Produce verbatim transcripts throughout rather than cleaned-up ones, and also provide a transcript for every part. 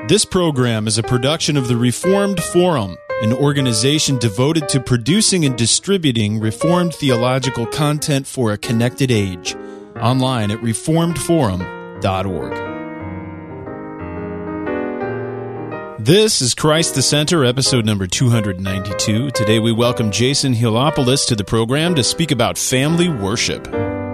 This program is a production of the Reformed Forum, an organization devoted to producing and distributing Reformed theological content for a connected age. Online at reformed forum dot org. This is Christ the Center, episode number two hundred ninety-two. Today we welcome Jason Helopoulos to the program to speak about family worship.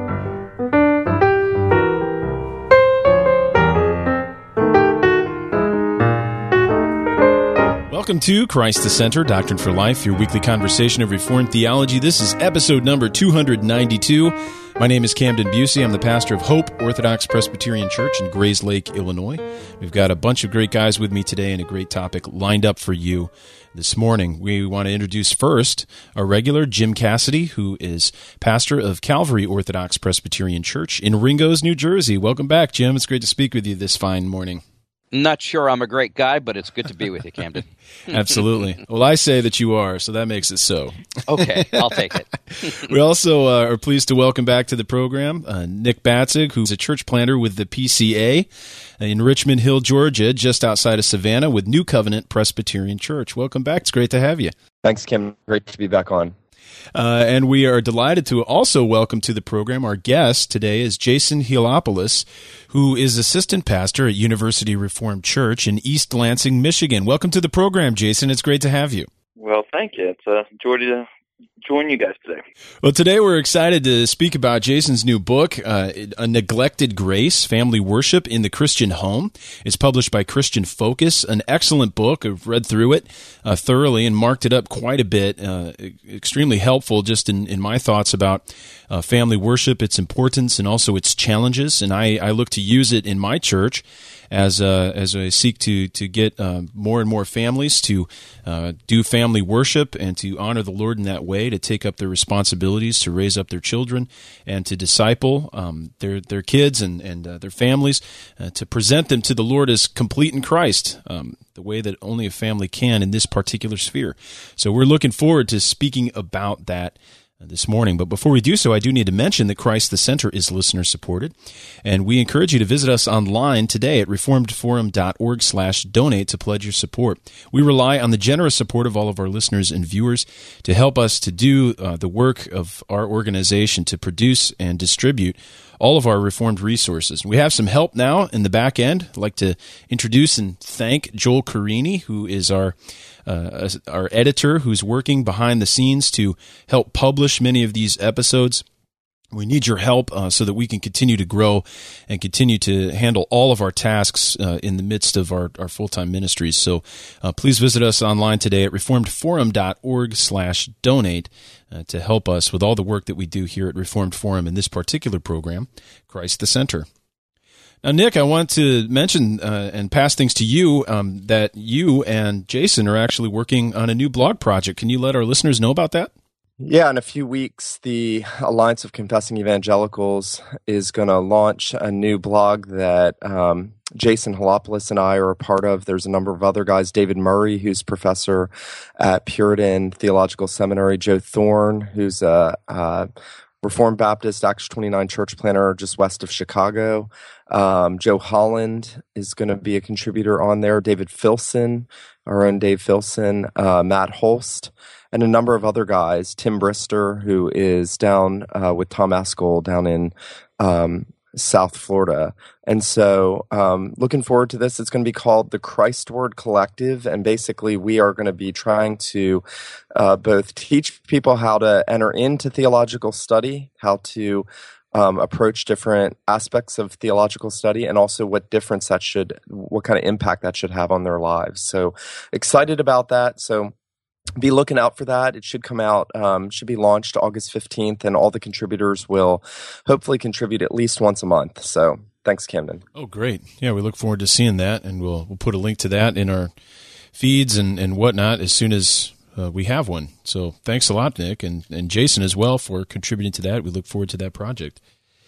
Welcome to Christ the Center, Doctrine for Life, your weekly conversation of Reformed theology. This is episode number two hundred ninety-two. My name is Camden Busey. I'm the pastor of Hope Orthodox Presbyterian Church in Grays Lake, Illinois. We've got a bunch of great guys with me today and a great topic lined up for you this morning. We want to introduce first our regular, Jim Cassidy, who is pastor of Calvary Orthodox Presbyterian Church in Ringgoes, New Jersey. Welcome back, Jim. It's great to speak with you this fine morning. Not sure I'm a great guy, but it's good to be with you, Camden. Absolutely. Well, I say that you are, so that makes it so. Okay, I'll take it. We also uh, are pleased to welcome back to the program uh, Nick Batzig, who's a church planter with the P C A in Richmond Hill, Georgia, just outside of Savannah, with New Covenant Presbyterian Church. Welcome back. It's great to have you. Thanks, Kim. Great to be back on. Uh, and we are delighted to also welcome to the program our guest today is Jason Helopoulos, who is assistant pastor at University Reformed Church in East Lansing, Michigan. Welcome to the program, Jason. It's great to have you. Well, thank you. It's a joy to join you guys today. Well, today we're excited to speak about Jason's new book, uh, A Neglected Grace, Family Worship in the Christian Home. It's published by Christian Focus, an excellent book. I've read through it uh, thoroughly and marked it up quite a bit. Uh, extremely helpful just in, in my thoughts about uh, family worship, its importance, and also its challenges. And I, I look to use it in my church as uh, as I seek to to get uh, more and more families to uh, do family worship and to honor the Lord in that way, to take up their responsibilities, to raise up their children, and to disciple um, their their kids and and uh, their families, uh, to present them to the Lord as complete in Christ, um, the way that only a family can in this particular sphere. So we're looking forward to speaking about that this morning. But before we do so, I do need to mention that Christ the Center is listener-supported, and we encourage you to visit us online today at reformed forum dot org slash donate to pledge your support. We rely on the generous support of all of our listeners and viewers to help us to do uh, the work of our organization to produce and distribute all of our Reformed resources. We have some help now in the back end. I'd like to introduce and thank Joel Carini, who is our uh, our editor, who's working behind the scenes to help publish many of these episodes. We need your help uh, so that we can continue to grow and continue to handle all of our tasks uh, in the midst of our, our full-time ministries. So uh, please visit us online today at reformed forum dot org slash donate uh, to help us with all the work that we do here at Reformed Forum in this particular program, Christ the Center. Now, Nick, I want to mention uh, and pass things to you um, that you and Jason are actually working on a new blog project. Can you let our listeners know about that? Yeah, in a few weeks, the Alliance of Confessing Evangelicals is going to launch a new blog that um, Jason Helopoulos and I are a part of. There's a number of other guys, David Murray, who's professor at Puritan Theological Seminary, Joe Thorne, who's a, a Reformed Baptist Acts twenty-nine church planter just west of Chicago. Um, Joe Holland is going to be a contributor on there, David Filson, our own Dave Filson, uh, Matt Holst, and a number of other guys, Tim Brister, who is down uh, with Tom Askell down in um, South Florida. And so um, looking forward to this. It's going to be called the Christ Word Collective, and basically we are going to be trying to uh, both teach people how to enter into theological study, how to Um, approach different aspects of theological study, and also what difference that should, what kind of impact that should have on their lives. So excited about that. So be looking out for that. It should come out, um, should be launched August fifteenth, and all the contributors will hopefully contribute at least once a month. So thanks, Camden. Oh, great. Yeah, we look forward to seeing that, and we'll we'll put a link to that in our feeds and, and whatnot as soon as Uh, we have one. So thanks a lot, Nick, and, and Jason as well for contributing to that. We look forward to that project.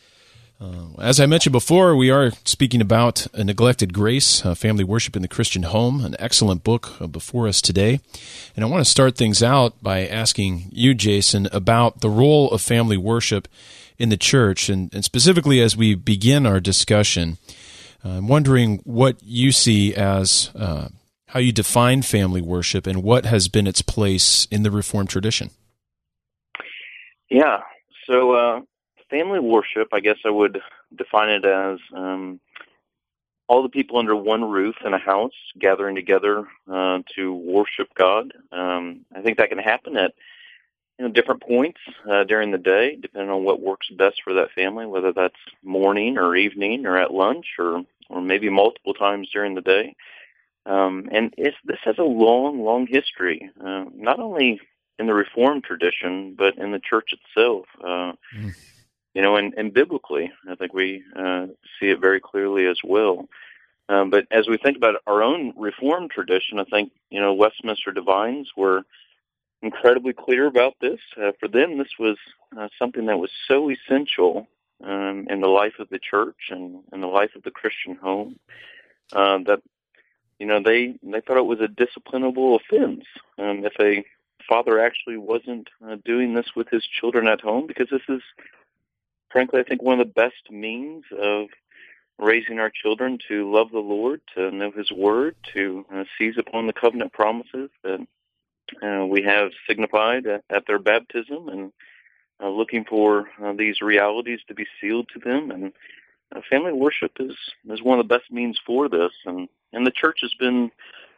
Uh, as I mentioned before, we are speaking about A Neglected Grace, uh, Family Worship in the Christian Home, an excellent book uh, before us today. And I want to start things out by asking you, Jason, about the role of family worship in the church, and, and specifically as we begin our discussion, I'm wondering what you see as uh, how you define family worship and what has been its place in the Reformed tradition. Yeah. So, uh, family worship, I guess I would define it as um, all the people under one roof in a house gathering together uh, to worship God. Um, I think that can happen at you know different points uh, during the day, depending on what works best for that family, whether that's morning or evening or at lunch or, or maybe multiple times during the day. Um, and it's, this has a long, long history, uh, not only in the Reformed tradition, but in the church itself. Uh, mm. You know, and, and biblically, I think we uh, see it very clearly as well. Um, but as we think about our own Reformed tradition, I think, you know, Westminster Divines were incredibly clear about this. Uh, for them, this was uh, something that was so essential um, in the life of the church and in the life of the Christian home uh, that, you know, they, they thought it was a disciplinable offense um, if a father actually wasn't uh, doing this with his children at home, because this is, frankly, I think one of the best means of raising our children to love the Lord, to know His Word, to uh, seize upon the covenant promises that uh, we have signified at, at their baptism, and uh, looking for uh, these realities to be sealed to them. And uh, family worship is, is one of the best means for this. And, and the church has been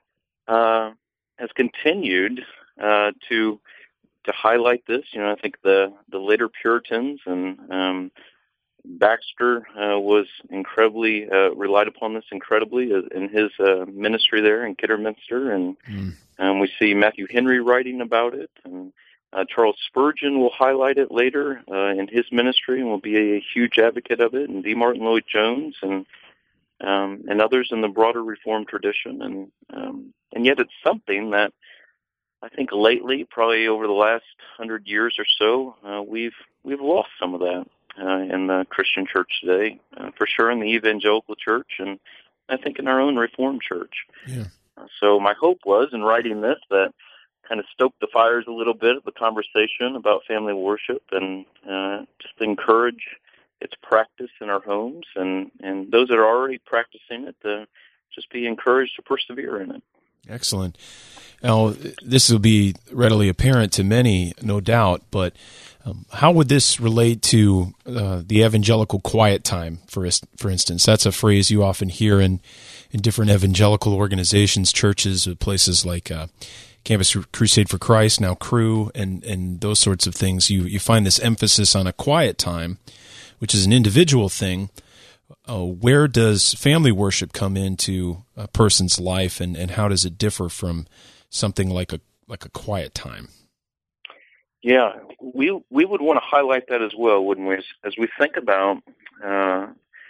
uh, has continued uh, to to highlight this. You know, I think the, the later Puritans and um, Baxter uh, was incredibly uh, relied upon this incredibly in his uh, ministry there in Kidderminster, and mm. um, we see Matthew Henry writing about it, and uh, Charles Spurgeon will highlight it later uh, in his ministry and will be a, a huge advocate of it, and D. Martin Lloyd-Jones and um, and others in the broader Reformed tradition, and um, and yet it's something that I think lately, probably over the last hundred years or so, uh, we've we've lost some of that. Uh, in the Christian church today, uh, for sure in the evangelical church, and I think in our own Reformed church. Yeah. Uh, so my hope was, in writing this, that kind of stoked the fires a little bit of the conversation about family worship, and uh, just encourage its practice in our homes, and, and those that are already practicing it to just be encouraged to persevere in it. Excellent. Now, this will be readily apparent to many, no doubt, but um, how would this relate to uh, the evangelical quiet time, for for instance? That's a phrase you often hear in, in different evangelical organizations, churches, places like uh, Campus Crusade for Christ, now Cru, and, and those sorts of things. You, you find this emphasis on a quiet time, which is an individual thing. Uh, where does family worship come into a person's life, and, and how does it differ from something like a like a quiet time? Yeah, we we would want to highlight that as well, wouldn't we? As, as we think about uh,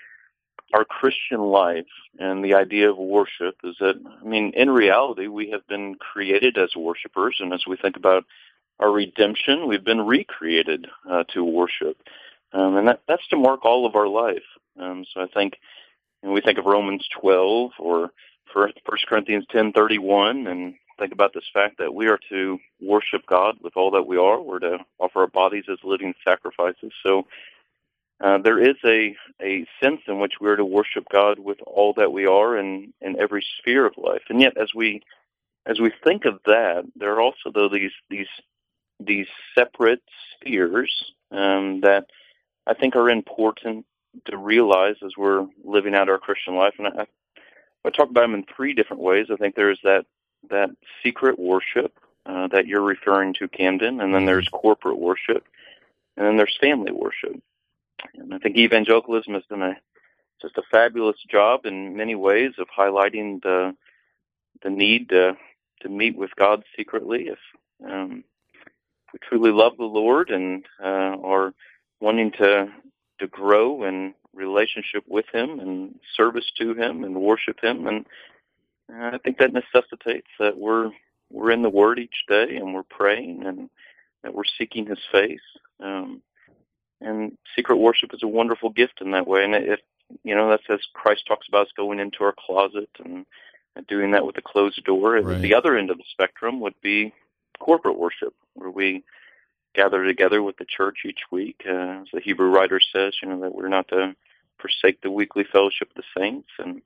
our Christian life and the idea of worship, is that, I mean, in reality, we have been created as worshipers, and as we think about our redemption, we've been recreated uh, to worship, um, and that, that's to mark all of our life. Um, so I think when we think of Romans twelve or First Corinthians ten thirty-one, and think about this fact that we are to worship God with all that we are. We're to offer our bodies as living sacrifices. So uh, there is a, a sense in which we're to worship God with all that we are in, in every sphere of life. And yet, as we as we think of that, there are also though these these these separate spheres um, that I think are important to realize as we're living out our Christian life. And I, I talk about them in three different ways. I think there's that that secret worship uh, that you're referring to, Camden, and then there's corporate worship, and then there's family worship. And I think evangelicalism has done a just a fabulous job in many ways of highlighting the the need to to meet with God secretly. If, um, if we truly love the Lord and uh, are wanting to to grow in relationship with Him and service to Him and worship Him, and uh, I think that necessitates that we're we're in the Word each day and we're praying and that we're seeking His face. Um, and secret worship is a wonderful gift in that way. And if you know, that's as Christ talks about us going into our closet and, and doing that with a closed door. Right. At the other end of the spectrum would be corporate worship, where we gather together with the church each week. Uh, as the Hebrew writer says, you know, that we're not to forsake the weekly fellowship of the saints. And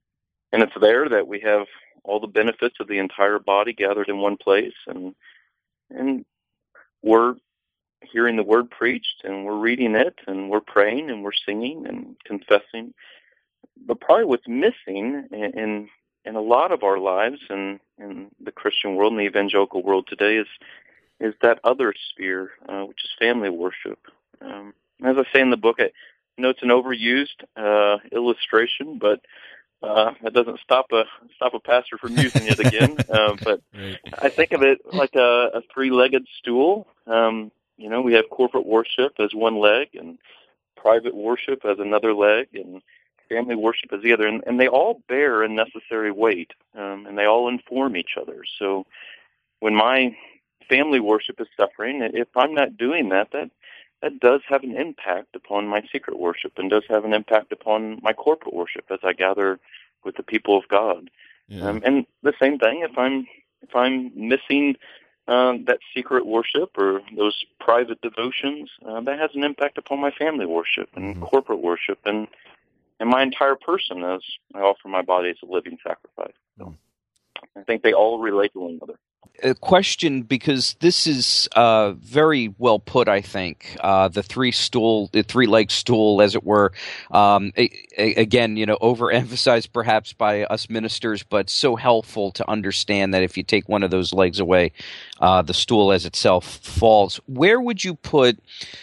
and it's there that we have all the benefits of the entire body gathered in one place, and and we're hearing the word preached, and we're reading it, and we're praying, and we're singing and confessing. But probably what's missing in in, in a lot of our lives and in the Christian world and the evangelical world today is is that other sphere, uh, which is family worship. Um, as I say in the book, I know it's an overused uh, illustration, but uh, that doesn't stop a stop a pastor from using it again. uh, but right. I think of it like a, a three-legged stool. Um, you know, we have corporate worship as one leg, and private worship as another leg, and family worship as the other, and, and they all bear a necessary weight, um, and they all inform each other. So when my family worship is suffering, if I'm not doing that, that that does have an impact upon my secret worship, and does have an impact upon my corporate worship as I gather with the people of God. Yeah. Um, and the same thing, if I'm if I'm missing uh, that secret worship or those private devotions, uh, that has an impact upon my family worship and mm-hmm. corporate worship and and my entire person as I offer my body as a living sacrifice. So I think they all relate to one another. A question, because this is uh, very well put, I think. Uh, the three stool, the three-leg stool, as it were. Um, a, a, again, you know, overemphasized perhaps by us ministers, but so helpful to understand that if you take one of those legs away, uh, the stool as itself falls. Where would you put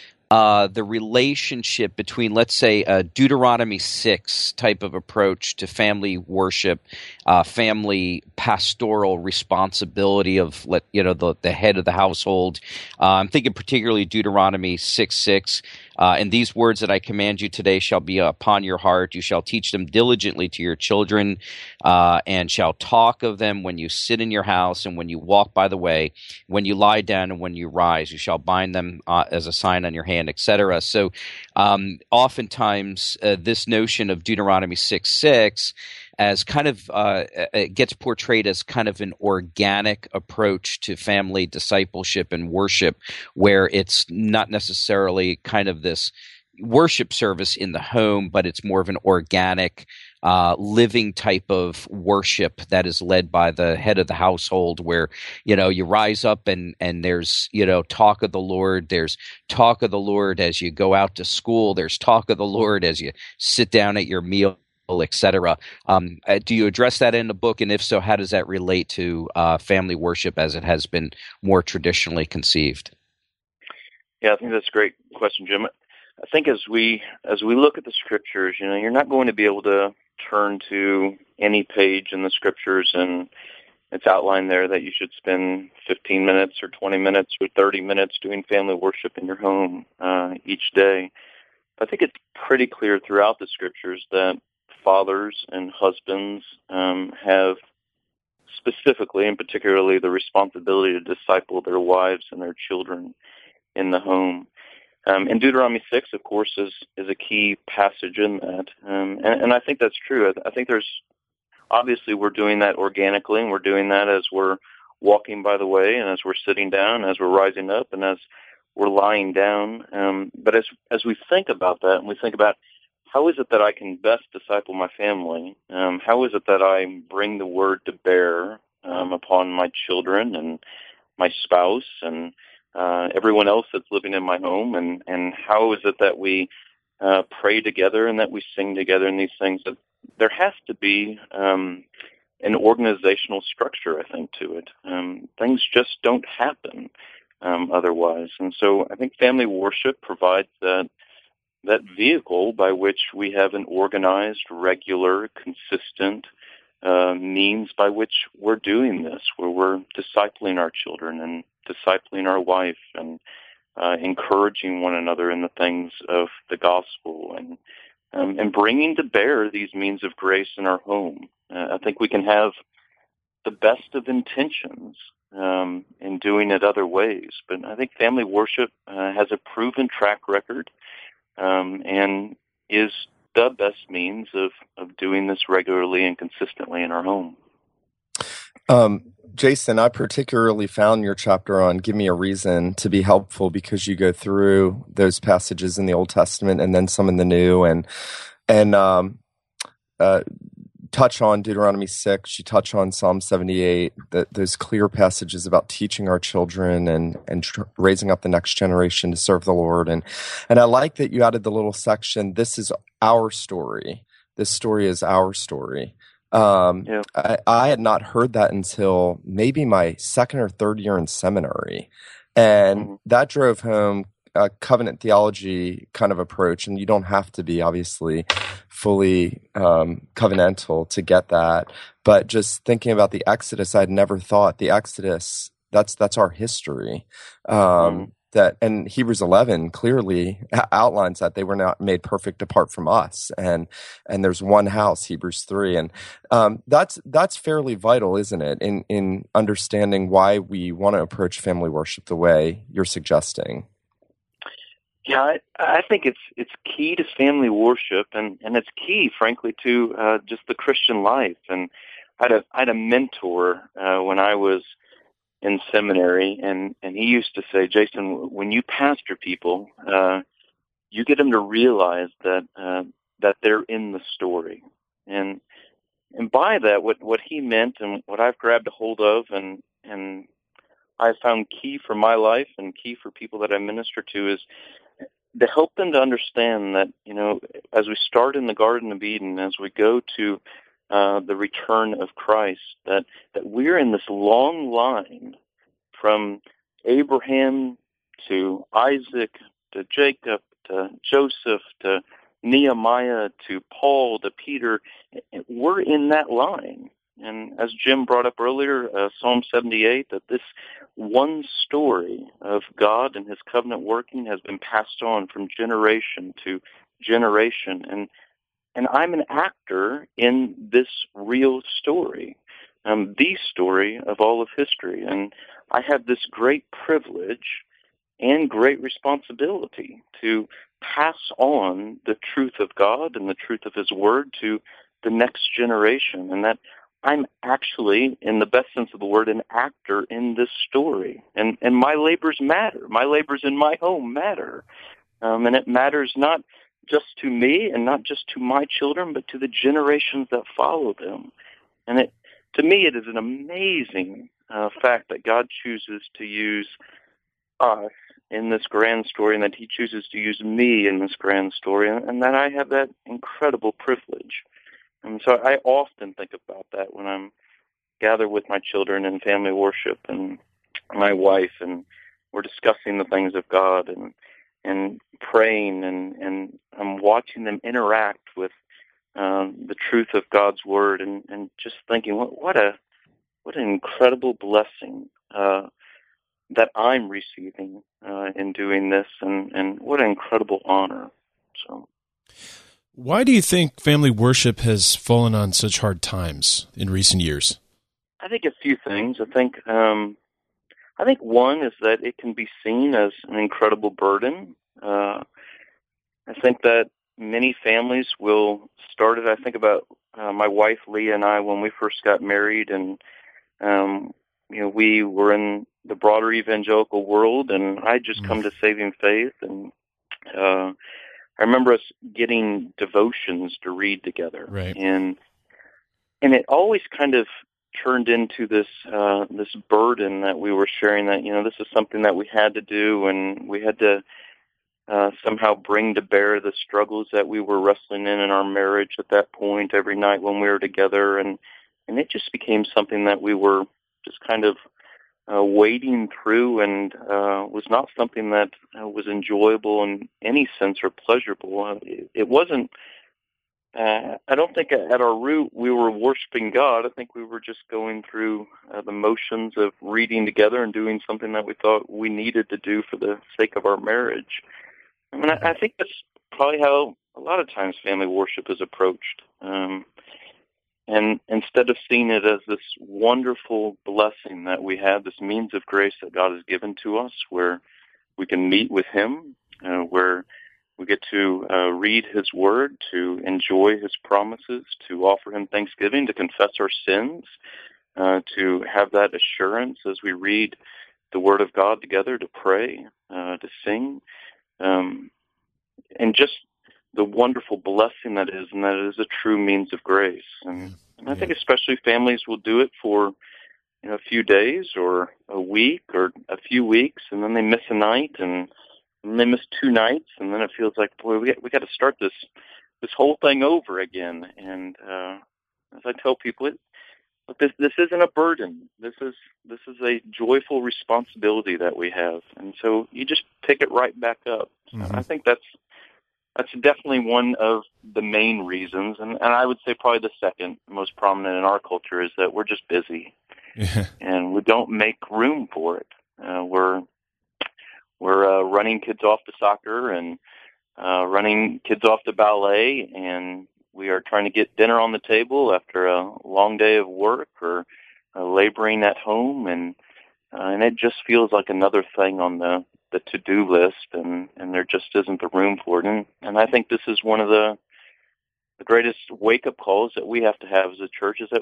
Uh, the relationship between, let's say, a Deuteronomy six type of approach to family worship, uh, family pastoral responsibility of, let you know, the, the head of the household? Uh, I'm thinking particularly Deuteronomy six six. Uh, and these words that I command you today shall be upon your heart. You shall teach them diligently to your children, uh, and shall talk of them when you sit in your house and when you walk by the way, when you lie down and when you rise. You shall bind them uh, as a sign on your hand, et cetera. So um, oftentimes uh, this notion of Deuteronomy six six as kind of uh, it gets portrayed as kind of an organic approach to family discipleship and worship, where it's not necessarily kind of this worship service in the home, but it's more of an organic, uh, living type of worship that is led by the head of the household, where, you know, you rise up and, and there's, you know, talk of the Lord. There's talk of the Lord as you go out to school. There's talk of the Lord as you sit down at your meal, et cetera. Um, do you address that in the book? And if so, how does that relate to uh, family worship as it has been more traditionally conceived? Yeah, I think that's a great question, Jim. I think as we as we look at the scriptures, you know, you're not going to be able to turn to any page in the scriptures and it's outlined there that you should spend fifteen minutes or twenty minutes or thirty minutes doing family worship in your home uh, each day. I think it's pretty clear throughout the scriptures that fathers and husbands um, have specifically and particularly the responsibility to disciple their wives and their children in the home. Um, and Deuteronomy six, of course, is, is a key passage in that. Um, and, and I think that's true. I, I think there's, obviously we're doing that organically, and we're doing that as we're walking by the way, and as we're sitting down, as we're rising up, and as we're lying down. Um, but as as we think about that, and we think about how is it that I can best disciple my family? Um, how is it that I bring the word to bear um, upon my children and my spouse and uh, everyone else that's living in my home? And, and how is it that we uh, pray together and that we sing together in these things? That there has to be um, an organizational structure, I think, to it. Um, things just don't happen um, otherwise. And so I think family worship provides that that vehicle by which we have an organized, regular, consistent uh, means by which we're doing this, where we're discipling our children and discipling our wife and uh, encouraging one another in the things of the gospel and um, and bringing to bear these means of grace in our home. Uh, I think we can have the best of intentions um, in doing it other ways, but I think family worship uh, has a proven track record Um, and is the best means of, of doing this regularly and consistently in our home. Um, Jason, I particularly found your chapter on Give Me a Reason to be helpful because you go through those passages in the Old Testament and then some in the New, and and um, uh, touch on Deuteronomy six. She touched on Psalm seventy-eight. That those clear passages about teaching our children and and tr- raising up the next generation to serve the Lord. And and I like that you added the little section. This is our story. This story is our story. Um, Yeah. I, I had not heard that until maybe my second or third year in seminary, and Mhm. that drove home a covenant theology kind of approach. And you don't have to be obviously fully um, covenantal to get that, but just thinking about the Exodus, I'd never thought the Exodus. That's that's our history. Um, Mhm. That and Hebrews eleven clearly outlines that they were not made perfect apart from us, and and there's one house, Hebrews three, and um, that's that's fairly vital, isn't it, in in understanding why we want to approach family worship the way you're suggesting. Yeah, I, I think it's it's key to family worship, and, and it's key, frankly, to uh, just the Christian life. And I had a I had a mentor uh, when I was in seminary, and, and he used to say, Jason, when you pastor people, uh, you get them to realize that uh, that they're in the story. And and by that, what, what he meant and what I've grabbed a hold of and and I found key for my life and key for people that I minister to is to help them to understand that, you know, as we start in the Garden of Eden, as we go to uh, the return of Christ, that, that we're in this long line from Abraham to Isaac to Jacob to Joseph to Nehemiah to Paul to Peter. We're in that line. And as Jim brought up earlier, uh, Psalm seventy-eight, that this one story of God and his covenant working has been passed on from generation to generation. And and I'm an actor in this real story, um, the story of all of history. And I have this great privilege and great responsibility to pass on the truth of God and the truth of his word to the next generation. And that I'm actually, in the best sense of the word, an actor in this story. And and my labors matter. My labors in my home matter. Um, and it matters not just to me and not just to my children, but to the generations that follow them. And it, to me, it is an amazing uh, fact that God chooses to use us in this grand story, and that he chooses to use me in this grand story, and, and that I have that incredible privilege. And so I often think about that when I'm gathered with my children in family worship and my wife, and we're discussing the things of God and and praying, and, and I'm watching them interact with um, the truth of God's word, and, and just thinking, what, what a what an incredible blessing uh, that I'm receiving uh, in doing this, and, and what an incredible honor. So. Why do you think family worship has fallen on such hard times in recent years? I think a few things. I think um, I think one is that it can be seen as an incredible burden. Uh, I think that many families will start it. I think about uh, my wife Leah and I when we first got married, and um, you know, we were in the broader evangelical world, and I just come to saving faith, and uh, I remember us getting devotions to read together, right. and and it always kind of turned into this uh, this burden that we were sharing. That, you know, this is something that we had to do, and we had to uh, somehow bring to bear the struggles that we were wrestling in in our marriage at that point every night when we were together, and and it just became something that we were just kind of Uh, wading through, and uh, was not something that uh, was enjoyable in any sense or pleasurable. Uh, it, it wasn't, uh, I don't think at our root we were worshiping God. I think we were just going through uh, the motions of reading together and doing something that we thought we needed to do for the sake of our marriage. I mean, I, I think that's probably how a lot of times family worship is approached. Um, And instead of seeing it as this wonderful blessing that we have, this means of grace that God has given to us, where we can meet with him, uh, where we get to uh, read his word, to enjoy his promises, to offer him thanksgiving, to confess our sins, uh, to have that assurance as we read the word of God together, to pray, uh, to sing, um, and just the wonderful blessing that is, and that it is a true means of grace. And, and I think especially families will do it for, you know, a few days or a week or a few weeks, and then they miss a night, and, and they miss two nights, and then it feels like, boy, we got, we got to start this this whole thing over again. And uh, as I tell people, it, but this this isn't a burden. This is this is a joyful responsibility that we have, and so you just pick it right back up. Mm-hmm. I think that's that's definitely one of the main reasons, and, and I would say probably the second most prominent in our culture is that we're just busy, yeah. and we don't make room for it. Uh, we're we're uh, running kids off to soccer and uh, running kids off to ballet, and we are trying to get dinner on the table after a long day of work or uh, laboring at home, and uh, and it just feels like another thing on the, the to-do list, and, and there just isn't the room for it. And, and I think this is one of the the greatest wake-up calls that we have to have as a church, is that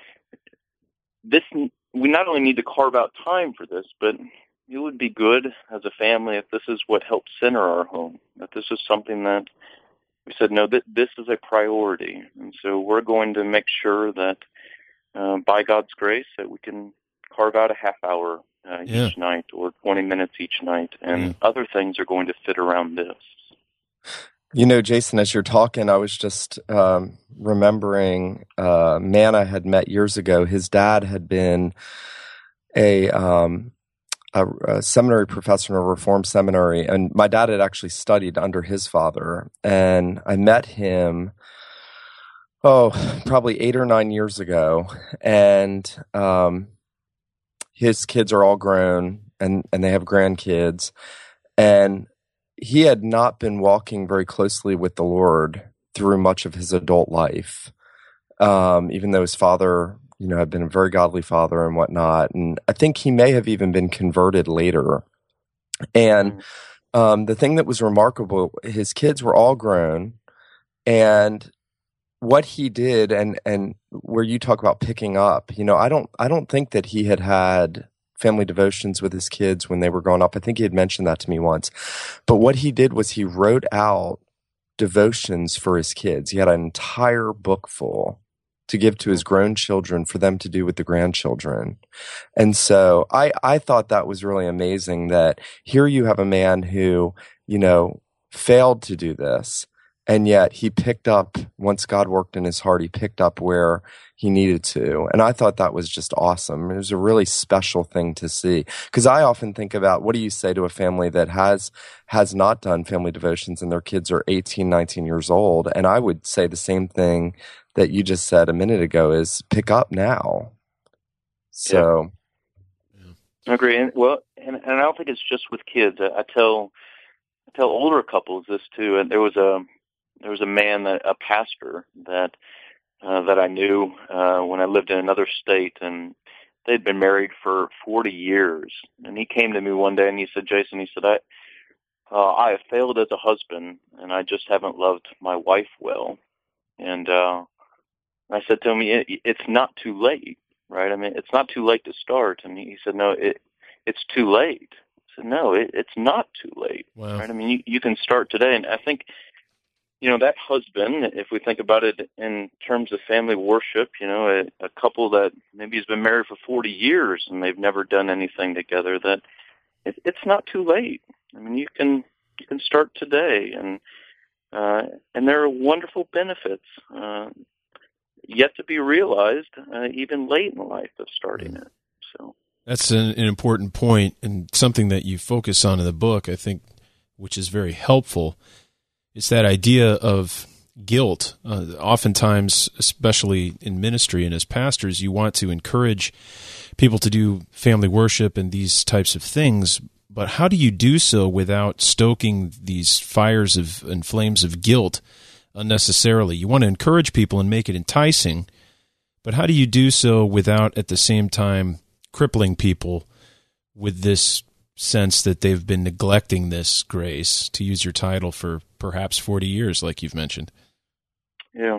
this we not only need to carve out time for this, but it would be good as a family if this is what helps center our home, that this is something that we said, no, th- this is a priority. And so we're going to make sure that uh, by God's grace that we can carve out a half hour uh, yeah. each night or twenty minutes each night. And yeah. other things are going to fit around this. You know, Jason, as you're talking, I was just um, remembering a man I had met years ago. His dad had been a... Um, A, a seminary professor in a Reformed seminary, and my dad had actually studied under his father. And I met him, oh, probably eight or nine years ago, and um, his kids are all grown, and, and they have grandkids. And he had not been walking very closely with the Lord through much of his adult life, um, even though his father, you know, had been a very godly father and whatnot. And I think he may have even been converted later. And um, the thing that was remarkable, his kids were all grown. And what he did, and, and where you talk about picking up, you know, I don't, I don't think that he had had family devotions with his kids when they were growing up. I think he had mentioned that to me once. But what he did was he wrote out devotions for his kids. He had an entire book full to give to his grown children for them to do with the grandchildren. And so I, I thought that was really amazing, that here you have a man who, you know, failed to do this, and yet he picked up, once God worked in his heart, he picked up where he needed to. And I thought that was just awesome. It was a really special thing to see. Because I often think about, what do you say to a family that has has not done family devotions and their kids are eighteen, nineteen years old? And I would say the same thing that you just said a minute ago, is pick up now. So, yeah. I agree. And, well, and, and I don't think it's just with kids. I, I tell I tell older couples this too. And there was a there was a man, that, a pastor that uh, that I knew uh, when I lived in another state, and they'd been married for forty years. And he came to me one day and he said, "Jason," he said, "I uh, I have failed as a husband, and I just haven't loved my wife well." And uh, I said to him, it, it's not too late, right? I mean, it's not too late to start. And he said, no, it, it's too late. I said, no, it, it's not too late, wow. right? I mean, you, you can start today. And I think, you know, that husband, if we think about it in terms of family worship, you know, a, a couple that maybe has been married for forty years and they've never done anything together, that it, it's not too late. I mean, you can you can start today, and uh, and there are wonderful benefits Uh, yet to be realized, uh, even late in life, of starting it. So that's an, an important point, and something that you focus on in the book, I think, which is very helpful. It's that idea of guilt. Uh, oftentimes, especially in ministry and as pastors, you want to encourage people to do family worship and these types of things, but how do you do so without stoking these fires of and flames of guilt unnecessarily? You want to encourage people and make it enticing, but how do you do so without at the same time crippling people with this sense that they've been neglecting this grace, to use your title, for perhaps forty years, like you've mentioned? Yeah.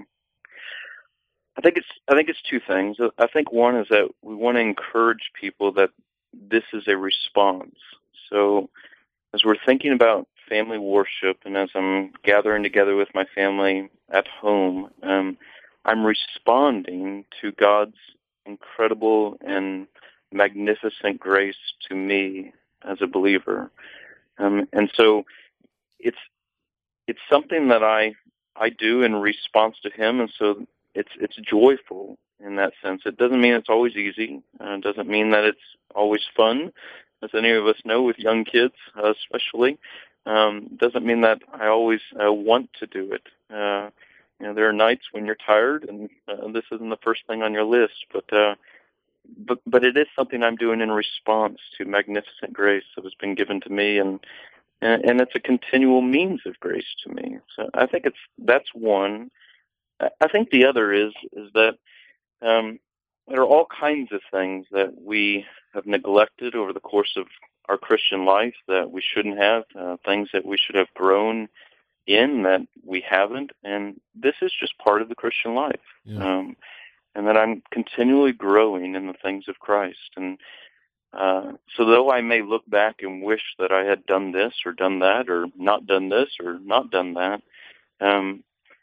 I think it's I think it's two things. I think one is that we want to encourage people that this is a response. So as we're thinking about family worship and as I'm gathering together with my family at home, um, I'm responding to God's incredible and magnificent grace to me as a believer. Um, and so it's it's something that I I do in response to Him, and so it's it's joyful in that sense. It doesn't mean it's always easy. Uh, it doesn't mean that it's always fun, as any of us know with young kids, uh, especially. Um, doesn't mean that I always uh, want to do it. Uh, you know, there are nights when you're tired, and uh, this isn't the first thing on your list, but. Uh, But but it is something I'm doing in response to magnificent grace that has been given to me, and, and and it's a continual means of grace to me. So I think it's that's one. I think the other is is that um, there are all kinds of things that we have neglected over the course of our Christian life that we shouldn't have, uh, things that we should have grown in that we haven't, and this is just part of the Christian life. Yeah. Um, and that I'm continually growing in the things of Christ. And uh, so though I may look back and wish that I had done this or done that or not done this or not done that, um,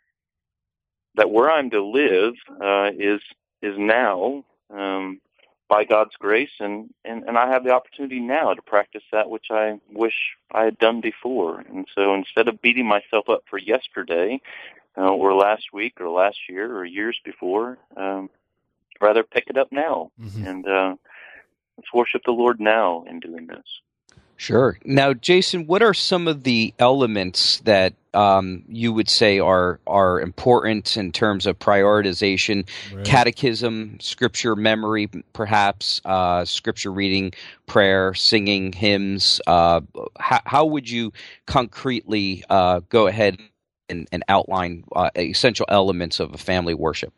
that where I'm to live uh, is is now um, by God's grace, and, and, and I have the opportunity now to practice that which I wish I had done before. And so instead of beating myself up for yesterday, Uh, or last week, or last year, or years before, um, rather pick it up now, Mm-hmm. and uh, let's worship the Lord now in doing this. Sure. Now, Jason, what are some of the elements that um, you would say are are important in terms of prioritization? Right. Catechism, scripture memory, perhaps, uh, scripture reading, prayer, singing hymns. Uh, how, how would you concretely uh, go ahead and, and outline uh, essential elements of a family worship?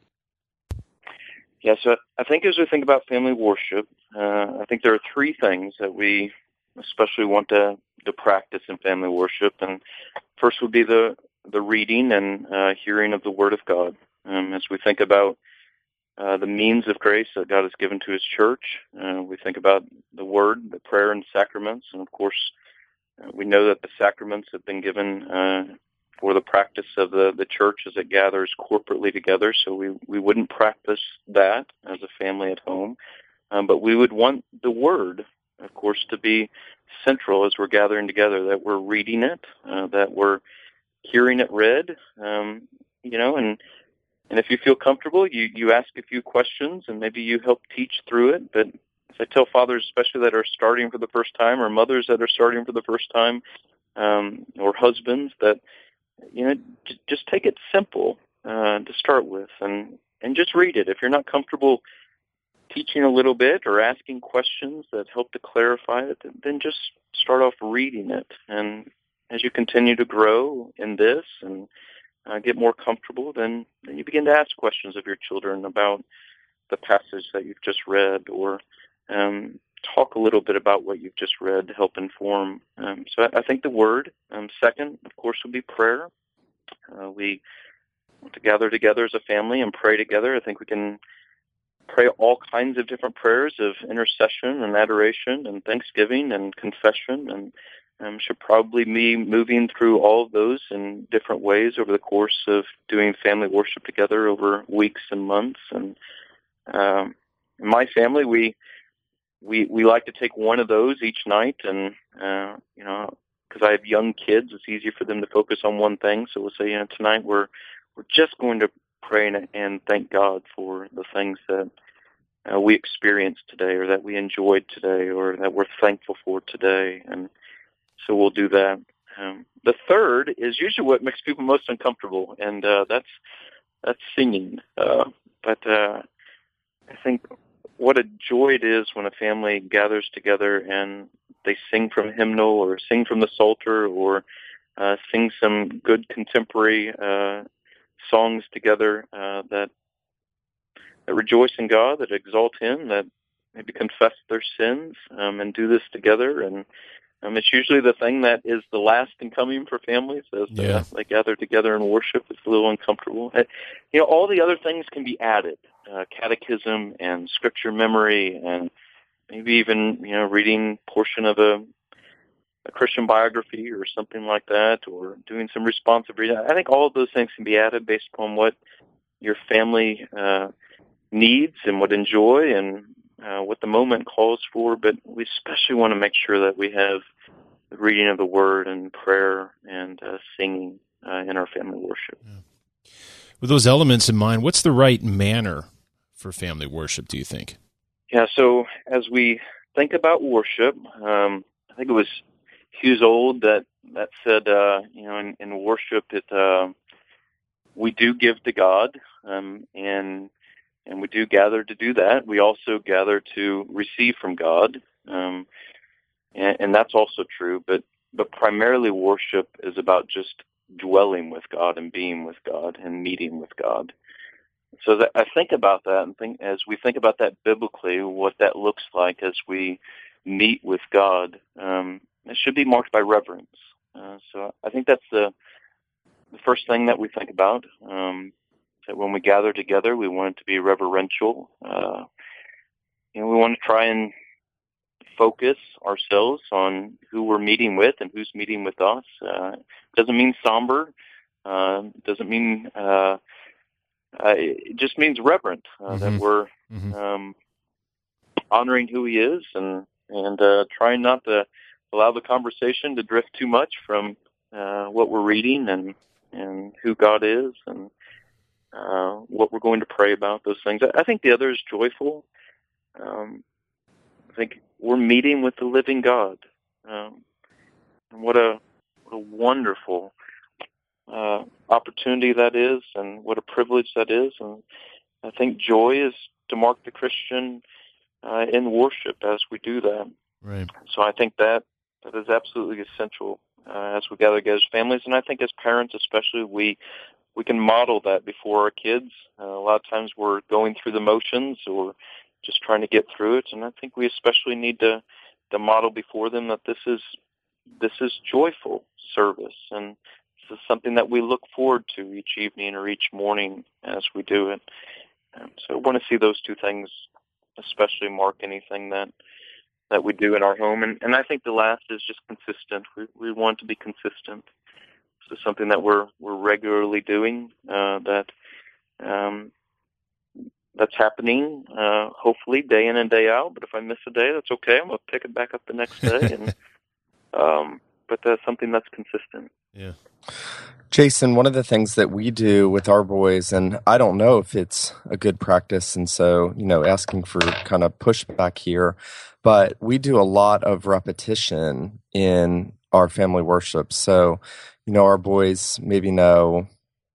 Yeah, so I think as we think about family worship, uh, I think there are three things that we especially want to, to practice in family worship. And first would be the, the reading and uh, hearing of the Word of God. Um, as we think about uh, the means of grace that God has given to His church, uh, we think about the Word, the prayer, and sacraments. And, of course, uh, we know that the sacraments have been given uh, for the practice of the, the church as it gathers corporately together. So we, we wouldn't practice that as a family at home. Um, but we would want the Word, of course, to be central as we're gathering together, that we're reading it, uh, that we're hearing it read, um, you know, and and if you feel comfortable, you, you ask a few questions and maybe you help teach through it. But as I tell fathers, especially that are starting for the first time, or mothers that are starting for the first time, um, or husbands, that, you know, j- just take it simple uh, to start with, and, and just read it. If you're not comfortable teaching a little bit or asking questions that help to clarify it, then just start off reading it. And as you continue to grow in this and uh, get more comfortable, then, then you begin to ask questions of your children about the passage that you've just read, or um, talk a little bit about what you've just read to help inform. Um, so I, I think the Word. Um, second, of course, would be prayer. Uh, we want to gather together as a family and pray together. I think we can pray all kinds of different prayers of intercession and adoration and thanksgiving and confession, and um, should probably be moving through all of those in different ways over the course of doing family worship together over weeks and months. And um, in my family, we we we like to take one of those each night, and uh, you know, because I have young kids, it's easier for them to focus on one thing. So we'll say, you know, tonight we're we're just going to pray and, and thank God for the things that uh, we experienced today, or that we enjoyed today, or that we're thankful for today. And so we'll do that. Um, the third is usually what makes people most uncomfortable, and uh, that's that's singing. Uh, but uh, I think what a joy it is when a family gathers together and they sing from hymnal, or sing from the Psalter, or uh, sing some good contemporary uh, songs together uh, that that rejoice in God, that exalt Him, that maybe confess their sins, um, and do this together. And um, it's usually the thing that is the last in coming for families as Yeah. uh, they gather together and worship. It's a little uncomfortable. Uh, you know, all the other things can be added, uh, catechism and scripture memory, and maybe even, you know, reading portion of a a Christian biography or something like that, or doing some responsive reading. I think all of those things can be added based upon what your family uh, needs and would enjoy and uh, what the moment calls for. But we especially want to make sure that we have the reading of the Word and prayer and uh, singing uh, in our family worship. Yeah. With those elements in mind, what's the right manner for family worship, do you think? Yeah, so as we think about worship, um, I think it was Hughes Old that, that said, uh, you know, in, in worship, it uh, we do give to God, um, and and we do gather to do that. We also gather to receive from God, um, and, and that's also true. But but primarily, worship is about just dwelling with God and being with God and meeting with God. So that, I think about that, and think as we think about that biblically, what that looks like as we meet with God. Um, it should be marked by reverence. Uh, so I think that's the the first thing that we think about. Um, that when we gather together, we want it to be reverential. Uh, you know, we want to try and focus ourselves on who we're meeting with and who's meeting with us. Uh, doesn't mean somber. Uh, doesn't mean uh, uh, it just means reverent. Uh, Mm-hmm. That we're Mm-hmm. um, honoring who He is and and uh, trying not to allow the conversation to drift too much from uh, what we're reading and and who God is and uh, what we're going to pray about. Those things. I, I think the other is joyful. Um, I think we're meeting with the living God. Um, and what a what a wonderful uh, opportunity that is, and what a privilege that is. And I think joy is to mark the Christian uh, in worship as we do that. Right. So I think that that is absolutely essential uh, as we gather together as families, and I think as parents especially, we we can model that before our kids. Uh, a lot of times we're going through the motions or just trying to get through it, and I think we especially need to to model before them that this is this is joyful service, and this is something that we look forward to each evening or each morning as we do it. Um, so I want to see those two things especially mark anything that that we do in our home. And, and I think the last is just consistent. We we want to be consistent. So something that we're we're regularly doing, uh, that um, that's happening, uh, hopefully day in and day out. But if I miss a day, that's okay. I'm going to pick it back up the next day. And um, but that's something that's consistent. Yeah. Jason, one of the things that we do with our boys, and I don't know if it's a good practice, and so, you know, asking for kind of pushback here, but we do a lot of repetition in our family worship. So, you know, our boys maybe know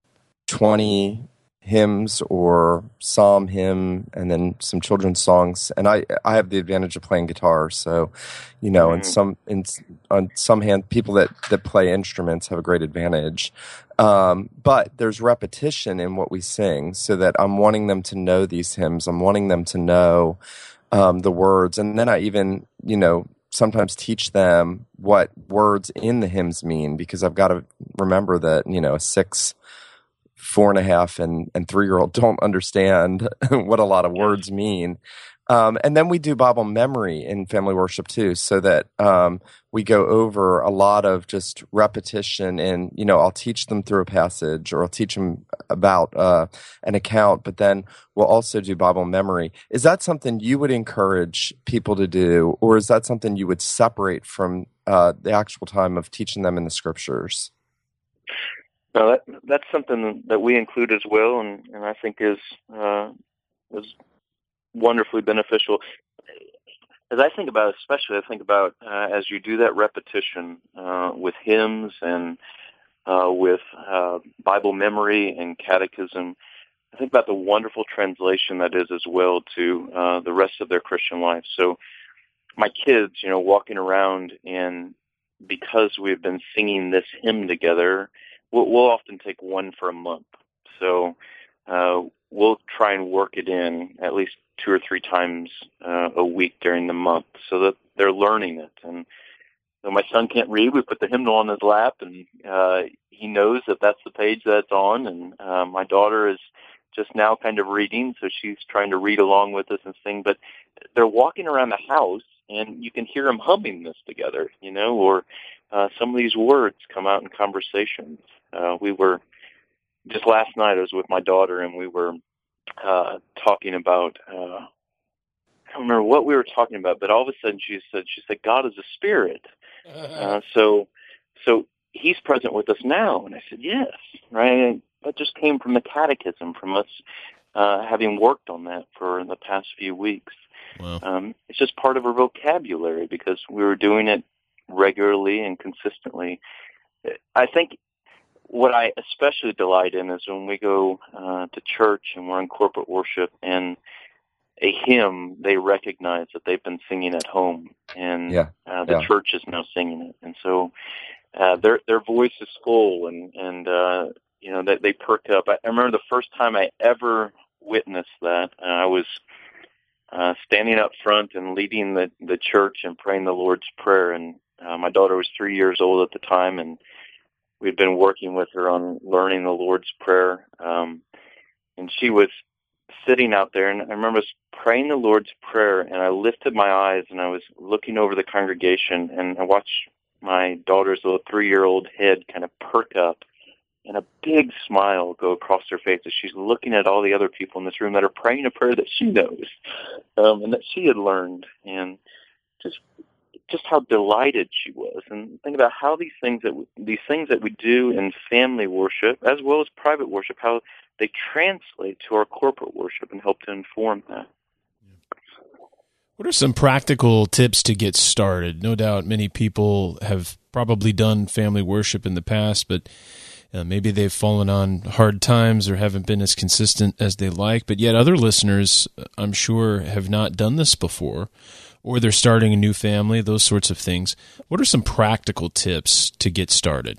twenty hymns or psalm hymn and then some children's songs, and I I have the advantage of playing guitar, so you know, and some in on some hand people that that play instruments have a great advantage, um, but there's repetition in what we sing, so that I'm wanting them to know these hymns, I'm wanting them to know um, the words, and then I even, you know, sometimes teach them what words in the hymns mean, because I've got to remember that, you know, a six four and a half and, and three-year-old don't understand what a lot of words mean. Um, and then we do Bible memory in family worship too, so that um, we go over a lot of just repetition, and, you know, I'll teach them through a passage, or I'll teach them about uh, an account, but then we'll also do Bible memory. Is that something you would encourage people to do, or is that something you would separate from uh, the actual time of teaching them in the scriptures? No, that that's something that we include as well, and, and I think is uh, is wonderfully beneficial. As I think about it, especially, I think about uh, as you do that repetition uh, with hymns and uh, with uh, Bible memory and catechism, I think about the wonderful translation that is as well to uh, the rest of their Christian life. So my kids, you know, walking around, and because we've been singing this hymn together, We'll, we'll often take one for a month. So uh, we'll try and work it in at least two or three times uh, a week during the month, so that they're learning it. And so my son can't read. We put the hymnal on his lap, and uh, he knows that that's the page that's on. And uh, my daughter is just now kind of reading, so she's trying to read along with us and sing. But they're walking around the house, and you can hear them humming this together, you know, or uh, some of these words come out in conversations. Uh, we were, just last night I was with my daughter, and we were uh, talking about, uh, I don't remember what we were talking about, but all of a sudden she said, she said, God is a spirit. Uh, so, so he's present with us now. And I said, yes, right. That just came from the catechism, from us uh, having worked on that for the past few weeks. Wow. Um, it's just part of our vocabulary because we were doing it regularly and consistently. I think what I especially delight in is when we go uh, to church and we're in corporate worship, and a hymn they recognize that they've been singing at home, and yeah. uh, the yeah. church is now singing it, and so uh, their their voice is full, and and uh, you know they, they perk up. I, I remember the first time I ever witnessed that. Uh, I was uh, standing up front and leading the the church and praying the Lord's Prayer, and uh, my daughter was three years old at the time, and we'd been working with her on learning the Lord's Prayer, um, and she was sitting out there, and I remember praying the Lord's Prayer, and I lifted my eyes, and I was looking over the congregation, and I watched my daughter's little three-year-old head kind of perk up, and a big smile go across her face as she's looking at all the other people in this room that are praying a prayer that she knows, um, and that she had learned, and just just how delighted she was. And think about how these things that we, these things that we do in family worship, as well as private worship, how they translate to our corporate worship and help to inform that. What are some practical tips to get started? No doubt many people have probably done family worship in the past, but uh, maybe they've fallen on hard times or haven't been as consistent as they like. But yet other listeners, I'm sure, have not done this before, or they're starting a new family, those sorts of things. What are some practical tips to get started?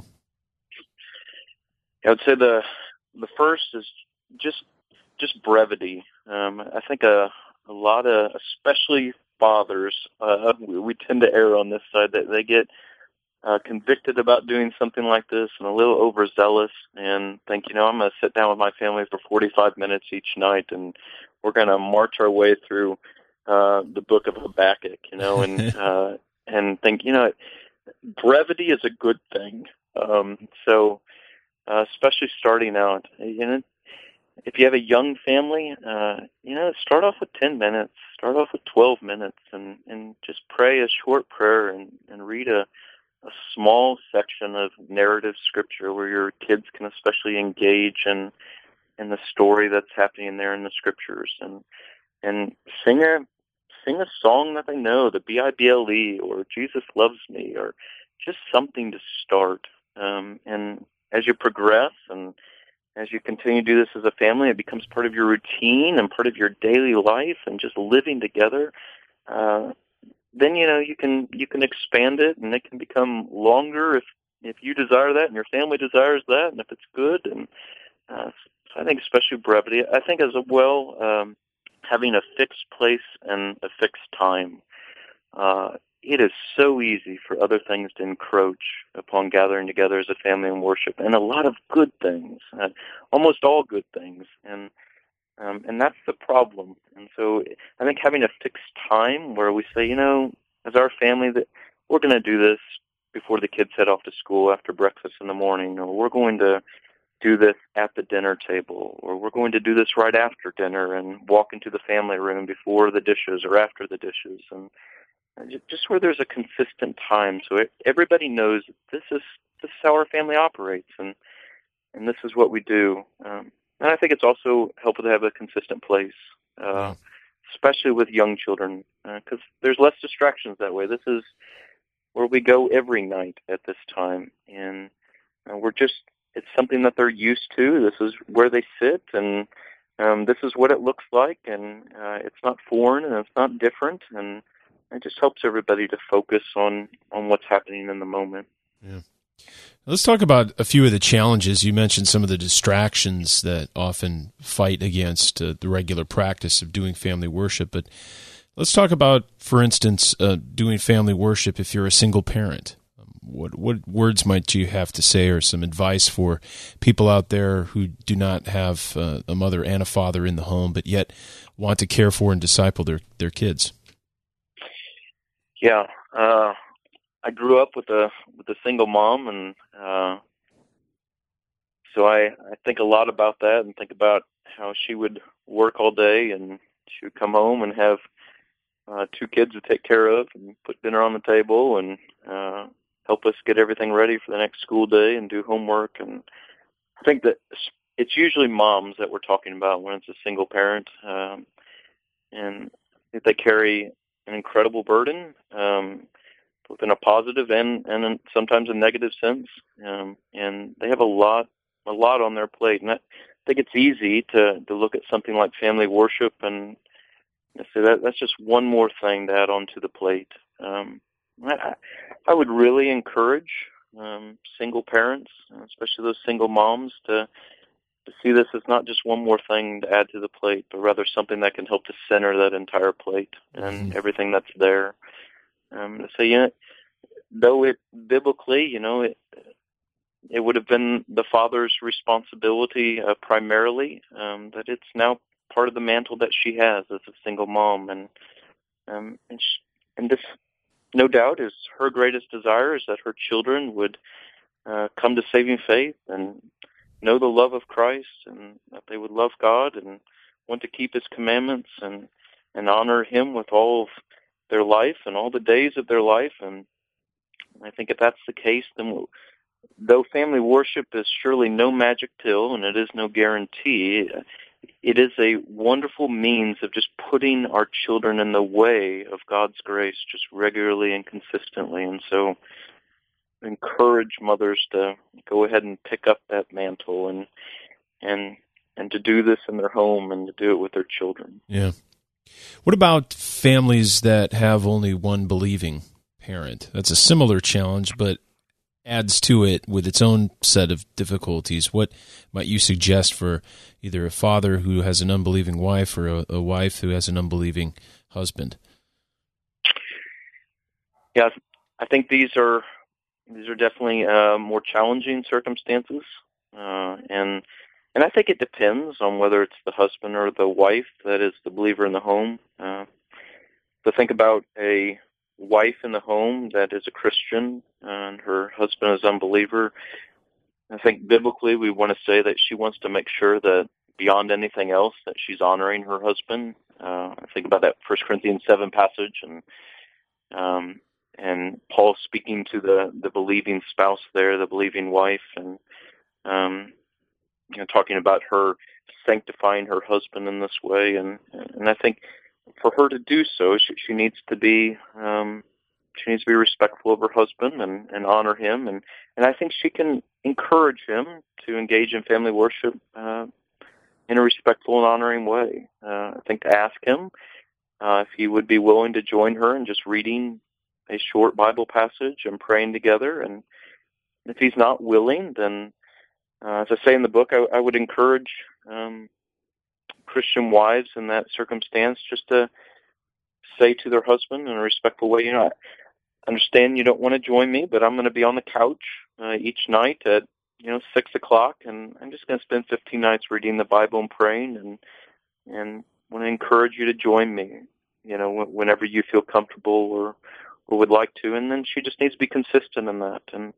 I would say the the first is just just brevity. Um, I think a, a lot of, especially fathers, uh, we, we tend to err on this side, that they get uh, convicted about doing something like this and a little overzealous and think, you know, I'm going to sit down with my family for forty-five minutes each night, and we're going to march our way through uh, the book of Habakkuk, you know, and uh, and think, you know, brevity is a good thing. Um, so, uh, especially starting out, you know, if you have a young family, uh, you know, start off with ten minutes, start off with twelve minutes, and, and just pray a short prayer and, and read a, a small section of narrative scripture where your kids can especially engage in, in the story that's happening there in the scriptures, and and sing a sing a song that they know, the B I B L E or Jesus Loves Me, or just something to start. Um, and as you progress and as you continue to do this as a family, it becomes part of your routine and part of your daily life and just living together. Uh, then, you know, you can you can expand it, and it can become longer if if you desire that and your family desires that, and if it's good. And uh, so I think especially brevity. I think as well, um, having a fixed place and a fixed time. Uh, it is so easy for other things to encroach upon gathering together as a family in worship, and a lot of good things, uh, almost all good things, and um, and that's the problem. And so I think having a fixed time where we say, you know, as our family, that we're going to do this before the kids head off to school after breakfast in the morning, or we're going to do this at the dinner table, or we're going to do this right after dinner and walk into the family room before the dishes or after the dishes, and just where there's a consistent time, so it, everybody knows this is this is how our family operates, and and this is what we do. Um, and I think it's also helpful to have a consistent place, uh, yeah. especially with young children, because uh, there's less distractions that way. This is where we go every night at this time, and uh, we're just it's something that they're used to. This is where they sit, and um, this is what it looks like, and uh, it's not foreign and it's not different, and it just helps everybody to focus on, on what's happening in the moment. Yeah. Let's talk about a few of the challenges. You mentioned some of the distractions that often fight against uh, the regular practice of doing family worship, but let's talk about, for instance, uh, doing family worship if you're a single parent. Um, what what words might you have to say, or some advice for people out there who do not have uh, a mother and a father in the home, but yet want to care for and disciple their, their kids? Yeah, uh, I grew up with a with a single mom, and uh, so I, I think a lot about that, and think about how she would work all day, and she would come home and have uh, two kids to take care of, and put dinner on the table, and uh, help us get everything ready for the next school day and do homework. And I think that it's usually moms that we're talking about when it's a single parent, um, and if they carry an incredible burden, um, both in a positive and and in sometimes a negative sense, um, and they have a lot a lot on their plate. And I think it's easy to to look at something like family worship and say that that's just one more thing to add onto the plate. Um, I, I would really encourage um, single parents, especially those single moms, to to see this as not just one more thing to add to the plate, but rather something that can help to center that entire plate and Mm-hmm. everything that's there. Um, so, you know, though it biblically, you know, it it would have been the father's responsibility uh, primarily, um, that it's now part of the mantle that she has as a single mom, and um, and, she, and this, no doubt, is her greatest desire, is that her children would uh, come to saving faith and know the love of Christ, and that they would love God and want to keep His commandments and and honor Him with all of their life and all the days of their life. And I think if that's the case, then we'll, though family worship is surely no magic pill and it is no guarantee, it is a wonderful means of just putting our children in the way of God's grace just regularly and consistently. And so encourage mothers to go ahead and pick up that mantle and and and to do this in their home and to do it with their children. Yeah. What about families that have only one believing parent? That's a similar challenge, but adds to it with its own set of difficulties. What might you suggest for either a father who has an unbelieving wife or a, a wife who has an unbelieving husband? Yeah, I think these are these are definitely uh, more challenging circumstances, uh, and and I think it depends on whether it's the husband or the wife that is the believer in the home. Uh, to think about a wife in the home that is a Christian and her husband is unbeliever, I think biblically we want to say that she wants to make sure that beyond anything else that she's honoring her husband. Uh, I think about that First Corinthians seven passage, and um, and Paul speaking to the, the believing spouse there, the believing wife, and um, you know, talking about her sanctifying her husband in this way. And and I think for her to do so, she, she needs to be um, she needs to be respectful of her husband and, and honor him. And, and I think she can encourage him to engage in family worship uh, in a respectful and honoring way. Uh, I think to ask him uh, if he would be willing to join her in just reading a short Bible passage and praying together. And if he's not willing, then uh, as I say in the book, I, I would encourage um, Christian wives in that circumstance just to say to their husband in a respectful way, you know, I understand you don't want to join me, but I'm going to be on the couch uh, each night at, you know, six o'clock, and I'm just going to spend fifteen nights reading the Bible and praying, and and want to encourage you to join me, you know, whenever you feel comfortable or or would like to. And then she just needs to be consistent in that, and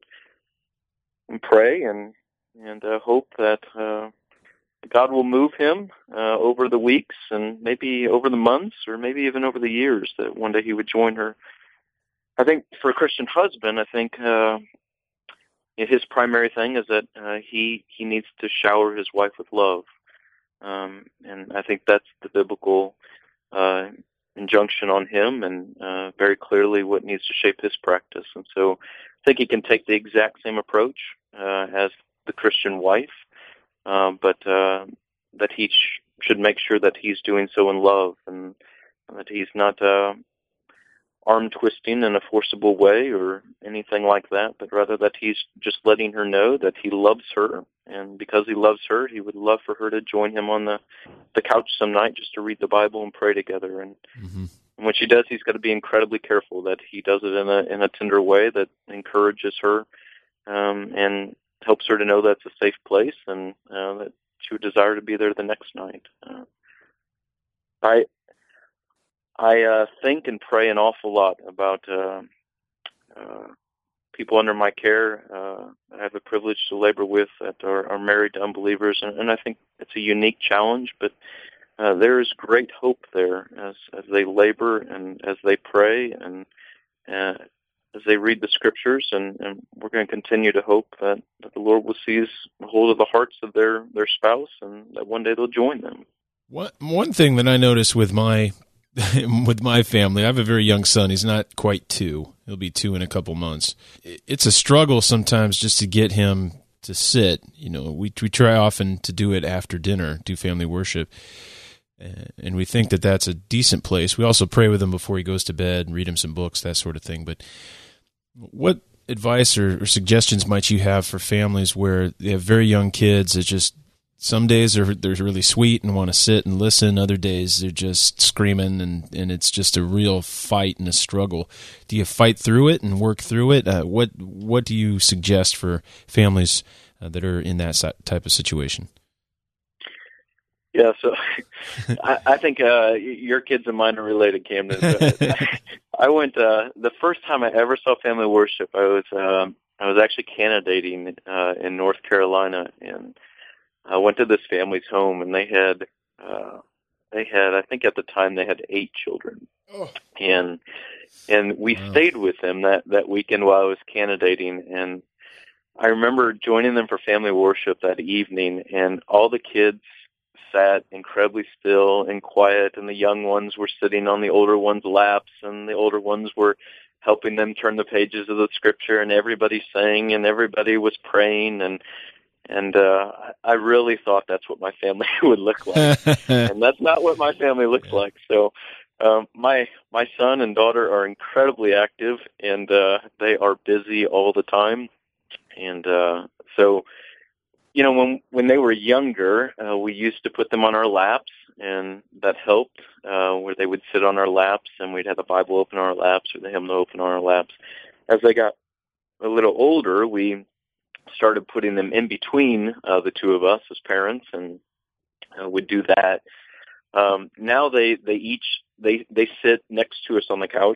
and pray and and uh, hope that uh, God will move him uh, over the weeks and maybe over the months or maybe even over the years that one day he would join her. I think for a Christian husband, I think uh, his primary thing is that uh, he he needs to shower his wife with love, um, and I think that's the biblical uh, injunction on him, and uh, very clearly what needs to shape his practice. And so, I think he can take the exact same approach uh, as the Christian wife, uh, but uh, that he sh- should make sure that he's doing so in love, and that he's not Uh, arm twisting in a forcible way or anything like that, but rather that he's just letting her know that he loves her, and because he loves her, he would love for her to join him on the, the couch some night just to read the Bible and pray together. And, mm-hmm. and when she does, he's got to be incredibly careful that he does it in a in a tender way that encourages her um, and helps her to know that's a safe place and uh, that she would desire to be there the next night. Uh, I I uh, think and pray an awful lot about uh, uh, people under my care. Uh, I have the privilege to labor with that are, are married to unbelievers, and, and I think it's a unique challenge, but uh, there is great hope there as, as they labor and as they pray and uh, as they read the Scriptures, and, and we're going to continue to hope that, that the Lord will seize hold of the hearts of their, their spouse and that one day they'll join them. One, one thing that I notice with my with my family, I have a very young son. He's not quite two. He'll be two in a couple months. It's a struggle sometimes just to get him to sit. You know, we we try often to do it after dinner, do family worship, and we think that that's a decent place. We also pray with him before he goes to bed and read him some books, that sort of thing. But what advice or, or suggestions might you have for families where they have very young kids that just some days they're, they're really sweet and want to sit and listen. Other days they're just screaming, and, and it's just a real fight and a struggle. Do you fight through it and work through it? Uh, what what do you suggest for families uh, that are in that type of situation? Yeah, so I, I think uh, your kids and mine are related, Camden. I went uh, the first time I ever saw family worship. I was um, I was actually candidating uh, in North Carolina, and I went to this family's home, and they had, uh, they had, I think at the time they had eight children, oh. and and we wow. stayed with them that, that weekend while I was candidating, and I remember joining them for family worship that evening, and all the kids sat incredibly still and quiet, and the young ones were sitting on the older ones' laps, and the older ones were helping them turn the pages of the Scripture, and everybody sang, and everybody was praying, and And uh, I really thought that's what my family would look like, and that's not what my family looks yeah. like. So um, my my son and daughter are incredibly active, and uh, they are busy all the time. And uh, so, you know, when when they were younger, uh, we used to put them on our laps, and that helped, uh, where they would sit on our laps, and we'd have the Bible open on our laps or the hymnal open on our laps. As they got a little older, we started putting them in between uh, the two of us as parents, and uh, would do that. Um, now they, they each they, they sit next to us on the couch,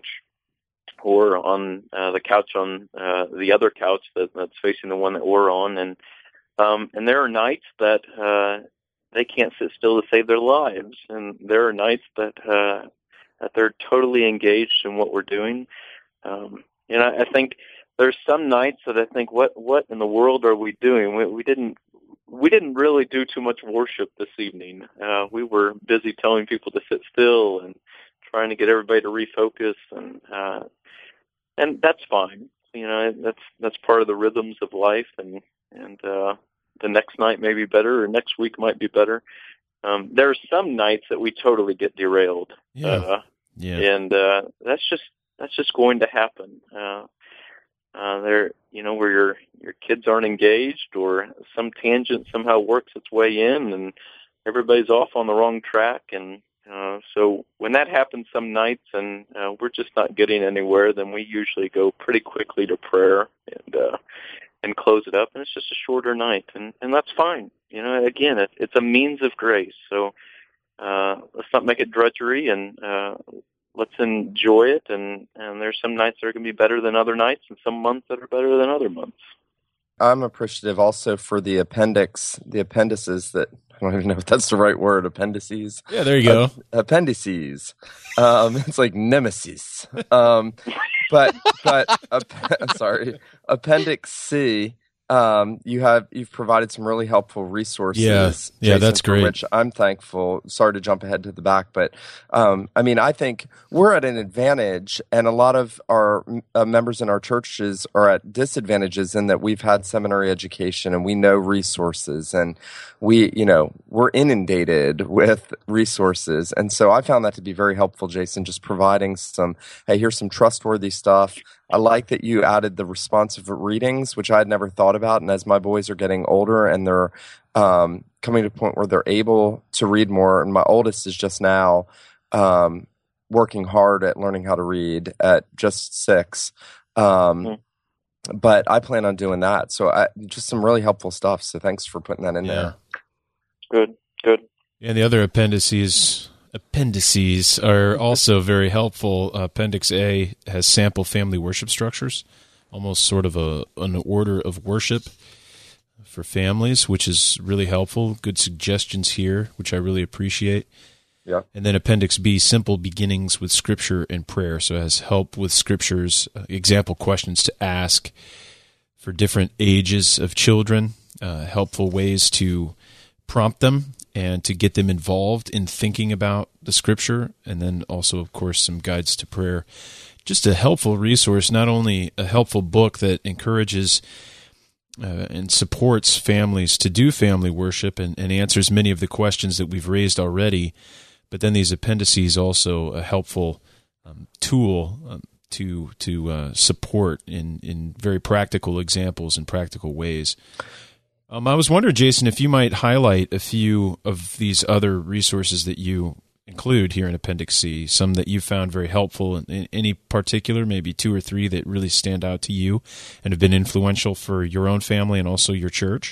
or on uh, the couch on uh, the other couch that, that's facing the one that we're on, and um, and there are nights that uh, they can't sit still to save their lives, and there are nights that uh, that they're totally engaged in what we're doing. Um, and I, I think. There's some nights that I think, what what in the world are we doing? We, we didn't we didn't really do too much worship this evening. Uh, we were busy telling people to sit still and trying to get everybody to refocus, and uh, and that's fine. You know, that's that's part of the rhythms of life, and and uh, the next night may be better, or next week might be better. Um, there are some nights that we totally get derailed, yeah, uh, yeah, and uh, that's just that's just going to happen. Uh, Uh, there, you know, where your your kids aren't engaged, or some tangent somehow works its way in, and everybody's off on the wrong track. And uh, so when that happens some nights, and uh, we're just not getting anywhere, then we usually go pretty quickly to prayer and uh, and close it up. And it's just a shorter night, and, and that's fine. You know, again, it, it's a means of grace. So uh, let's not make it drudgery, and uh, let's enjoy it, and, and there's some nights that are going to be better than other nights, and some months that are better than other months. I'm appreciative also for the appendix, the appendices that, I don't even know if that's the right word, appendices. Yeah, there you go. Uh, appendices. Um, it's like nemesis. Um, but, but, uh, sorry, Appendix C Um, you have you've provided some really helpful resources. Yeah, yeah, Jason, that's great. For which I'm thankful. Sorry to jump ahead to the back, but um, I mean, I think we're at an advantage, and a lot of our uh, members in our churches are at disadvantages in that we've had seminary education and we know resources, and we, you know, we're inundated with resources, and so I found that to be very helpful, Jason. Just providing some, hey, here's some trustworthy stuff. I like that you added the responsive readings, which I had never thought about. And as my boys are getting older and they're um, coming to a point where they're able to read more, and my oldest is just now um, working hard at learning how to read at just six. Um, mm-hmm. But I plan on doing that. So I, just some really helpful stuff. So thanks for putting that in yeah. there. Good, good. And the other appendices... Appendices are also very helpful. Appendix A has sample family worship structures, almost sort of a an order of worship for families, which is really helpful. Good suggestions here, which I really appreciate. Yeah. And then Appendix B, simple beginnings with Scripture and prayer. So it has help with Scriptures, uh, example questions to ask for different ages of children, uh, helpful ways to prompt them and to get them involved in thinking about the Scripture, and then also, of course, some guides to prayer. Just a helpful resource, not only a helpful book that encourages uh, and supports families to do family worship and, and answers many of the questions that we've raised already, but then these appendices also a helpful um, tool um, to to uh, support in, in very practical examples and practical ways. Um, I was wondering, Jason, if you might highlight a few of these other resources that you include here in Appendix C, some that you found very helpful, in, in any particular, maybe two or three that really stand out to you and have been influential for your own family and also your church?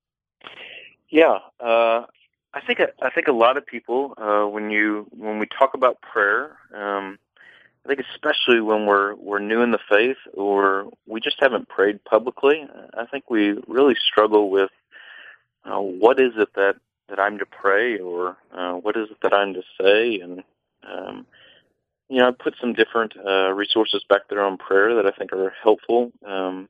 Yeah, uh, I think I think a lot of people, uh, when you when we talk about prayer, um, I think especially when we're we're new in the faith or we just haven't prayed publicly, I think we really struggle with uh, what is it that, that I'm to pray or uh, what is it that I'm to say. And, um, you know, I put some different uh, resources back there on prayer that I think are helpful, um,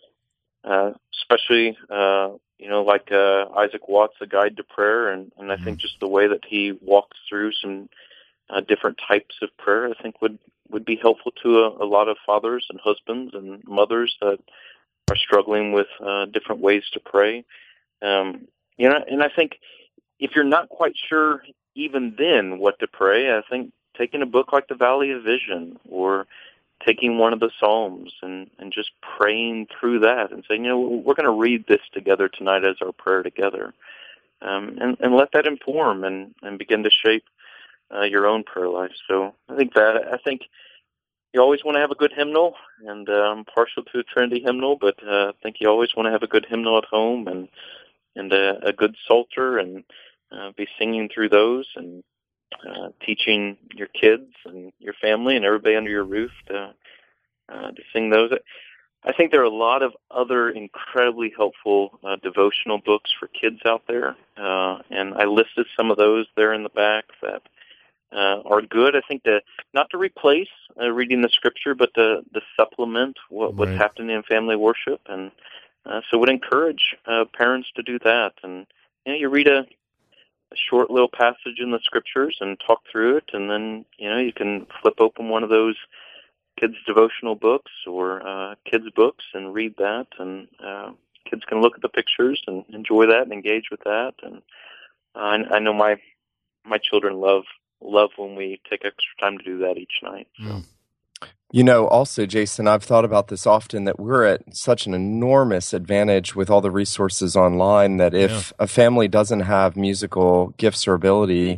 uh, especially, uh, you know, like uh, Isaac Watts, A Guide to Prayer, and, and I think just the way that he walks through some uh, different types of prayer, I think would would be helpful to a, a lot of fathers and husbands and mothers that are struggling with uh, different ways to pray. Um, you know, and I think if you're not quite sure even then what to pray, I think taking a book like The Valley of Vision or taking one of the Psalms and, and just praying through that and saying, you know, we're going to read this together tonight as our prayer together, um, and, and let that inform and, and begin to shape Uh, your own prayer life. So I think that, I think you always want to have a good hymnal, and uh, I'm partial to a Trinity hymnal, but uh, I think you always want to have a good hymnal at home and and a, a good psalter and uh, be singing through those and uh, teaching your kids and your family and everybody under your roof to, uh, to sing those. I think there are a lot of other incredibly helpful uh, devotional books for kids out there, uh, and I listed some of those there in the back that Uh, are good. I think to not to replace uh, reading the Scripture, but to, to supplement what, what's Right. happening in family worship, and uh, so would encourage uh, parents to do that. And you know, you read a, a short little passage in the Scriptures and talk through it, and then you know you can flip open one of those kids' devotional books or uh, kids' books and read that, and uh, kids can look at the pictures and enjoy that and engage with that. And uh, I, I know my my children love. love when we take extra time to do that each night. So. Mm. You know, also, Jason, I've thought about this often that we're at such an enormous advantage with all the resources online that if yeah. a family doesn't have musical gifts or ability,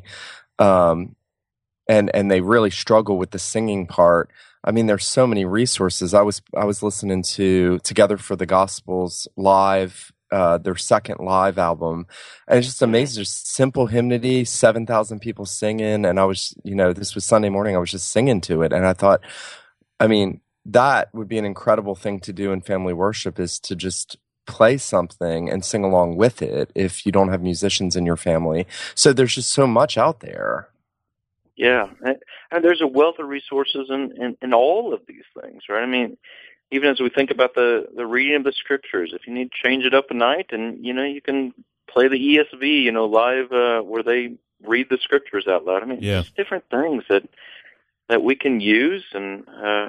um, and and they really struggle with the singing part, I mean, there's so many resources. I was I was listening to Together for the Gospels live. Uh, their second live album, and it's just amazing. Just simple hymnody, seven thousand people singing, and I was, you know, this was Sunday morning. I was just singing to it, and I thought, I mean, that would be an incredible thing to do in family worship, is to just play something and sing along with it if you don't have musicians in your family. So there's just so much out there. Yeah, and there's a wealth of resources in, in, in all of these things, right? I mean, even as we think about the, the reading of the Scriptures, if you need to change it up a night, and, you know, you can play the E S V, you know, live uh, where they read the Scriptures out loud. I mean, yeah. just different things that that we can use, and uh,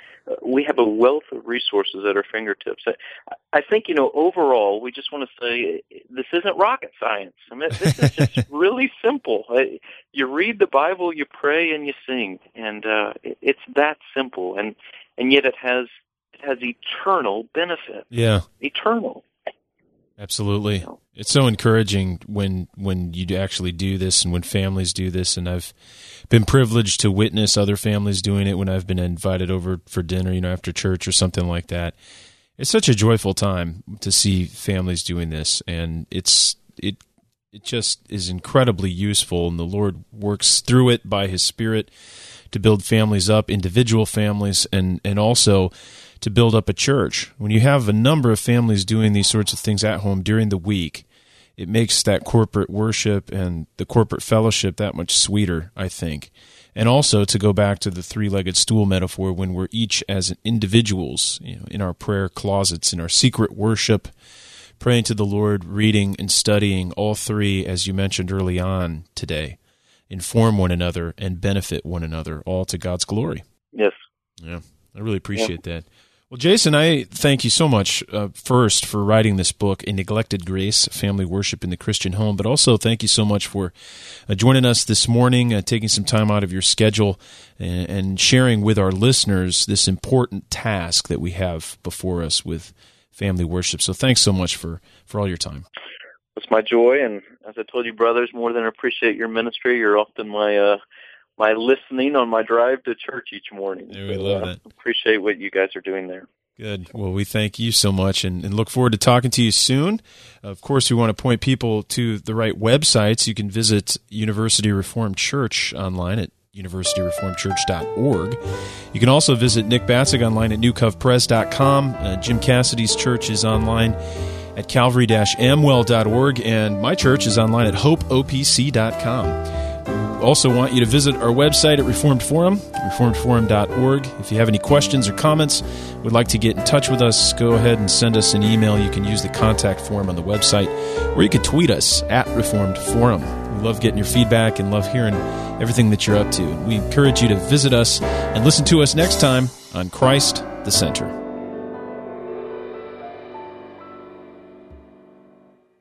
we have a wealth of resources at our fingertips. I, I think, you know, overall, we just want to say this isn't rocket science. I mean, this is just really simple. You read the Bible, you pray, and you sing, and uh, it's that simple, and and yet it has it has eternal benefit. Yeah, eternal. Absolutely. It's so encouraging when when you actually do this and when families do this, and I've been privileged to witness other families doing it when I've been invited over for dinner, you know, after church or something like that. It's such a joyful time to see families doing this, and it's it it just is incredibly useful, and the Lord works through it by His Spirit to build families up, individual families, and and also to build up a church. When you have a number of families doing these sorts of things at home during the week, it makes that corporate worship and the corporate fellowship that much sweeter, I think. And also, to go back to the three-legged stool metaphor, when we're each as individuals, you know, in our prayer closets, in our secret worship, praying to the Lord, reading and studying, all three, as you mentioned early on today, inform one another and benefit one another, all to God's glory. Yes. Yeah, I really appreciate yeah. that. Well, Jason, I thank you so much, uh, first, for writing this book, A Neglected Grace, Family Worship in the Christian Home, but also thank you so much for uh, joining us this morning, uh, taking some time out of your schedule, and, and sharing with our listeners this important task that we have before us with family worship. So thanks so much for, for all your time. It's my joy, and as I told you, brothers, more than appreciate your ministry. You're often my... Uh, my listening on my drive to church each morning. Yeah, we so, love uh, that. Appreciate what you guys are doing there. Good. Well, we thank you so much and, and look forward to talking to you soon. Of course, we want to point people to the right websites. You can visit University Reformed Church online at university reformed church dot org. You can also visit Nick Batzig online at new cov pres dot com. Uh, Jim Cassidy's church is online at calvary dash amwell dot org, and my church is online at hope o p c dot com. Also want you to visit our website at Reformed Forum, reformed forum dot org. If you have any questions or comments, would like to get in touch with us, go ahead and send us an email. You can use the contact form on the website, or you can tweet us at Reformed Forum. We love getting your feedback and love hearing everything that you're up to. We encourage you to visit us and listen to us next time on Christ the Center.